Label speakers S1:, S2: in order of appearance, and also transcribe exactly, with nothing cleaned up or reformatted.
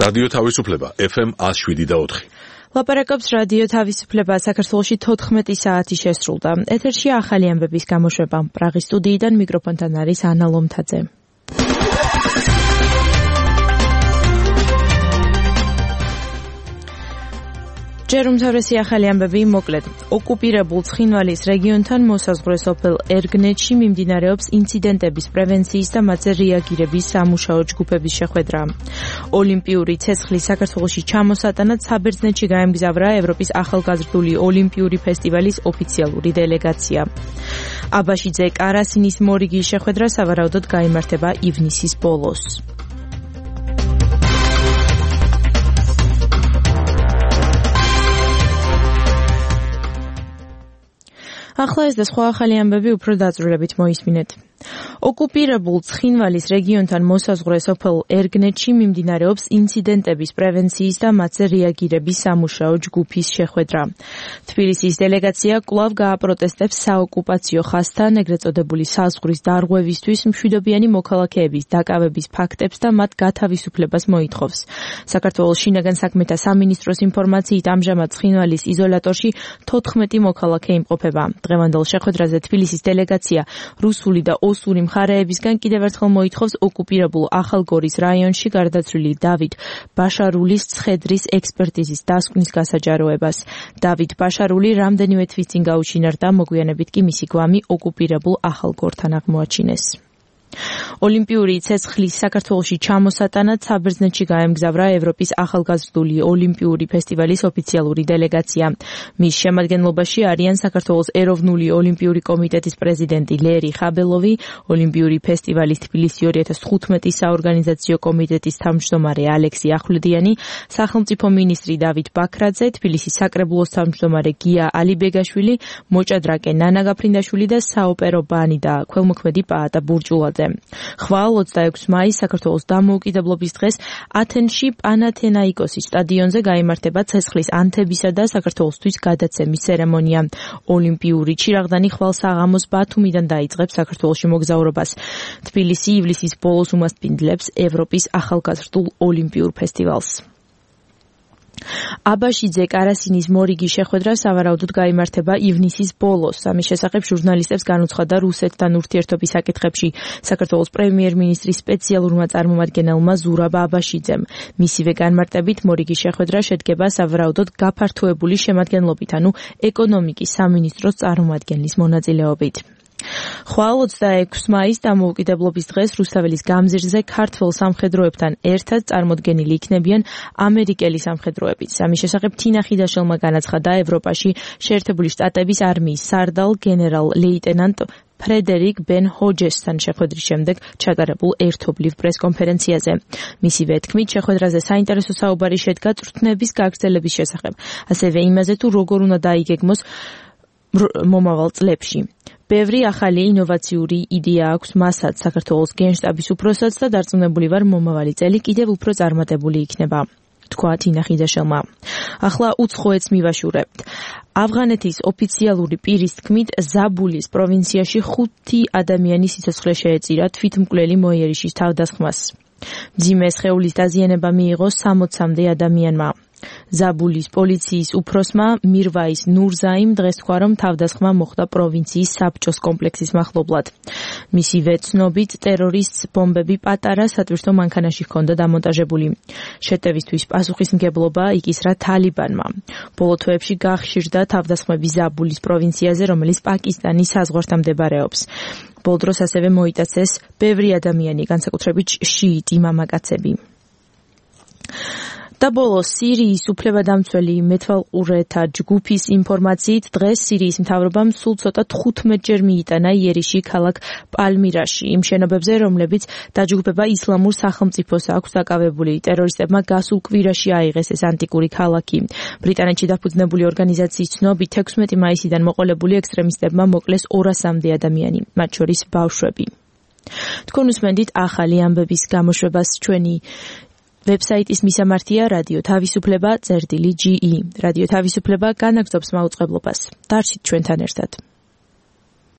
S1: რადიო თავისუფლება ეფ ემ one oh seven და four.
S2: ლაპარაკობს რადიო თავისუფლება საქართველოში თოთხმეტი საათი შესრულდა. ეთერში ახალი ამბების გამოშვება. პრაღის სტუდიიდან მიკროფონთან არის ანა ლომთაძე. ჯერ უმთავრესი ახალი ამბები მოკლედ. ოკუპირებულ ცხინვალის რეგიონთან მოსაზღვრე სოფელ ერგნეთში მიმდინარეობს ინციდენტების პრევენციის და მათზე რეაგირების სამუშაო ჯგუფების შეხვედრა. ოლიმპიური ცეცხლის საქართველოში ჩამოსატანად საბერძნეთში გაემგზავრა ევროპის ახალგაზრდული ოლიმპიური ფესტივალის ოფიციალური დელეგაცია. აბაშიძე კარასინის მორიგის შეხვედრა სავარაუდოდ გაიმართება ივნისის ბოლოს. ახლა ეს და სხვა ახალი ამბები უფრო დაწვრილებით მოისმინეთ. ოკუპირებულ ცხინვალის რეგიონთან მოსაზღვრე სოფელ ერგნეთში მიმდინარეობს ინციდენტების პრევენციის და მათზე რეაგირების სამუშაო ჯგუფის შეხვედრა. თბილისის დელეგაცია კვლავ გააპროტესტებს საოკუპაციო ხაზთან, ეგრეთ წოდებული საზღვრის დარღვევისთვის მშვიდობიანი მოქალაქეების დაკავების ფაქტებს და მათ გათავისუფლებას მოითხოვს. საქართველოს შინაგან საქმეთა სამინისტროს ინფორმაციით ამჟამად ცხინვალის იზოლატორში თოთხმეტი მოქალაქე იმყოფება. დღევანდელ შეხვედრაზე თბილისის დელეგაცია რუსული და ოსური მხარეებისგან კიდევ ერთხელ მოითხოვს ოკუპირებულ ახალგორის რაიონში გარდაცვლილი დავით ბაშარულის ცხედრის ექსპერტიზის დასკვნის გასაჯაროებას. დავით ბაშარული რამდენიმე თვის წინ გაუჩინარდა, მოგვიანებით კი მისი გვამი ოკუპირებულ ახალგორთან აღმოაჩინეს. ოლიმპიური ცეცხლის საქართველოში ჩამოსატანად საბერძნეთში გაემგზავრა ევროპის ახალგაზრდული ოლიმპიური ფესტივალის ოფიციალური დელეგაცია. მის შემადგენლობაში არიან საქართველოს ეროვნული ოლიმპიური კომიტეტის პრეზიდენტი ლერი ხაბელოვი, ოლიმპიური ფესტივალის თბილისი two thousand fifteen საორგანიზაციო კომიტეტის თავმჯდომარე ალექსი ახვლედიანი, სახელმწიფო მინისტრი დავით ბაქრაძე, თბილისის საკრებულოს თავმჯდომარე გია ალიბეგაშვილი, მოჭადრაკე ნანა გაფრინდაშვილი და საოპერო ბანი და ქველმოქმედი პაატა ბურჭულაძე. ხვალ ოცდაექვსი მაისს საქართველოს დამოუკიდებლობის დღეს ათენში პანათენაიკოსის სტადიონზე გაიმართება ცეცხლის ანთებისა და საქართველოსთვის გადაცემის ცერემონია. ოლიმპიური ჩირაღდანი ხვალ საღამოს ბათუმიდან დაიწყებს საქართველოში მოგზაურობას. თბილისი ივლისის ბოლოს უმასპინძლებს ევროპის ახალგაზრდულ ოლიმპიურ ფესტივალს. აბაშიძე კარასინის მორიგის შეხვედრა სავარაუდოდ გაიმართება ივნისის ბოლოს. ამის შესახებ ჟურნალისტებს განუცხადა რუსეთთან ურთიერთობის საკითხებში საქართველოს პრემიერ-მინისტრის სპეციალურმა წარმომადგენელმა ზურაბ აბაშიძემ. მისივე განმარტებით მორიგის შეხვედრა შედგება სავარაუდოდ გაფართოებული შემადგენლობით, ანუ ეკონომიკის სამინისტროს წარმომადგენლის მონაწილეობით. ხვალ ოცდაექვსი მაისს დამოუკიდებლობის დღეს რუსთაველის გამზირზე ქართველ სამხედროებთან ერთად წარმოდგენილი იქნებიან ამერიკელი სამხედროებიც. ამის შესახებ თინა ხიდაშელმა განაცხადა ევროპაში შეერთებული შტატების არმიის სარდალ გენერალ ლეიტენანტ ფრედერიკ ბენ ჰოჯესთან შეხვედრის შემდეგ ჩატარებულ ერთობლივ პრესკონფერენციაზე. მისივე თქმით, შეხვედრაზე საინტერესო საუბარი შედგა წვრთნების გაგრძელების შესახებ, ასევე იმაზე თუ როგორ უნდა დაიგეგმოს მომავალ წლებში. ბევრი ახალი ინოვაციური იდეა აქვს მასაც, საქართველოს გენშტაბის უფროსად და დარწმუნებული ვარ მომავალი წელი კიდევ უფრო წარმატებული იქნება, თქვა თინა ხიდაშელმა. ახლა უცხოეთს მივაშურებთ. ავღანეთის ოფიციალური პირის თქმით, ზაბულის პროვინციაში ხუთი ადამიანის სიცოცხლე შეეწირა თვითმკვლელი მოიერიშის თავდასხმას. მძიმე სხეულის დაზიანება მიიღო სამოცამდე ადამიანმა. ზაბულის პოლიციის უფროსმა მირვაის ნურზაიმ დღეს თქვა, რომ თავდასხმა მოხდა პროვინციის საბჭოს კომპლექსის მახლობლად. მისივე ცნობით, ტერორისტს ბომბები პატარა სატვირთო მანქანაში ჰქონდა დამონტაჟებული. შეტევისთვის პასუხისმგებლობა იკისრა თალიბანმა. ბოლო თვეებში გახშირდა თავდასხმები ზაბულის პროვინციაზე, რომელიც პაკისტანის საზღვართან მდებარეობს. ბოლო დროს ასევე მოიტაცეს ბევრი ადამიანი, განსაკუთრებით შიიტი მამაკაცები. და ბოლოს სირიის უფლებადამცველი მეთვალყურეთა ჯგუფის ინფორმაციით დღეს სირიის მთავრობამ სულ ცოტა თხუთმეტჯერ მიიტანა იერიში ქალაქ პალმირაში იმ შენობებზე, რომლებიც დაჯგუფება ისლამურ სახელმწიფოს აქვს დაკავებული. ტერორისტებმა გასულ კვირაში აიღეს ეს ანტიკური ქალაქი. ბრიტანეთში დაფუძნებული ორგანიზაციის ცნობით ექვსმეტი მაისიდან მოყოლებული ექსტრემისტებმა მოკლეს ორასამდე ადამიანი, მათ შორის ბავშვები. თქვენ უსმენთ ახალი ამბების გამოშვებას ჩვენი ვებსაიტის მისამართია რადიო თავისუფლება წერტილი ჯი ი. რადიო თავისუფლება განაგრძობს მაუწყებლობას. დარჩით ჩვენთან ერთად.